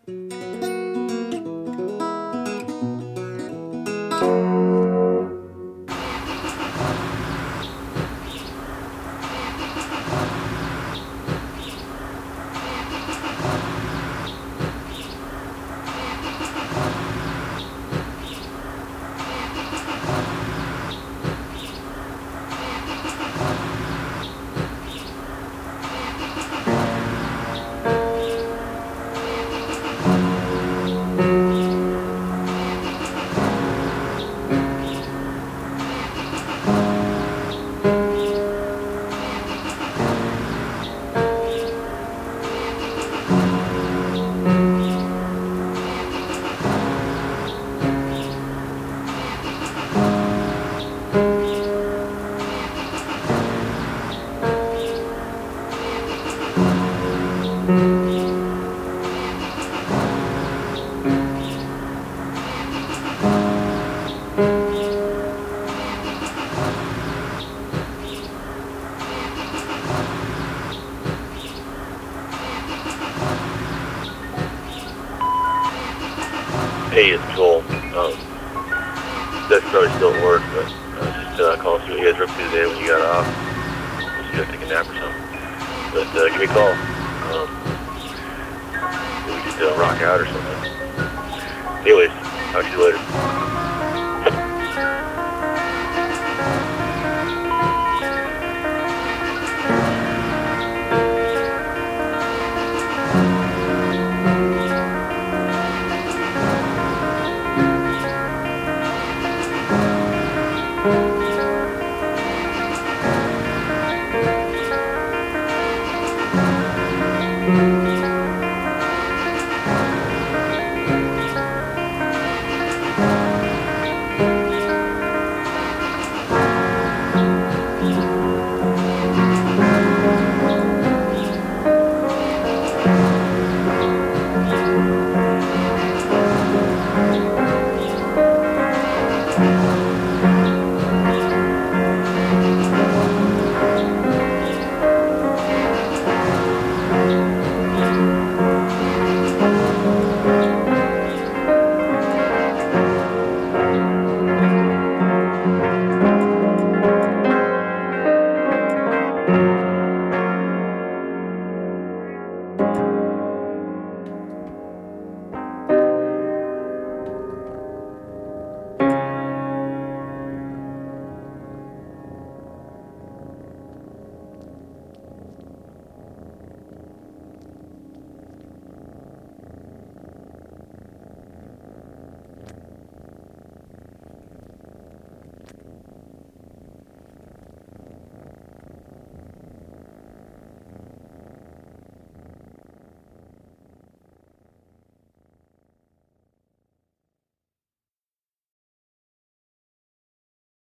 Hey, it's Joel. That's probably still at work, but I was just calling to see what you guys were up to today when you got off. Unless you got to take a nap or something. But give me a call. Maybe we just rock out or something. Anyways, talk to you later.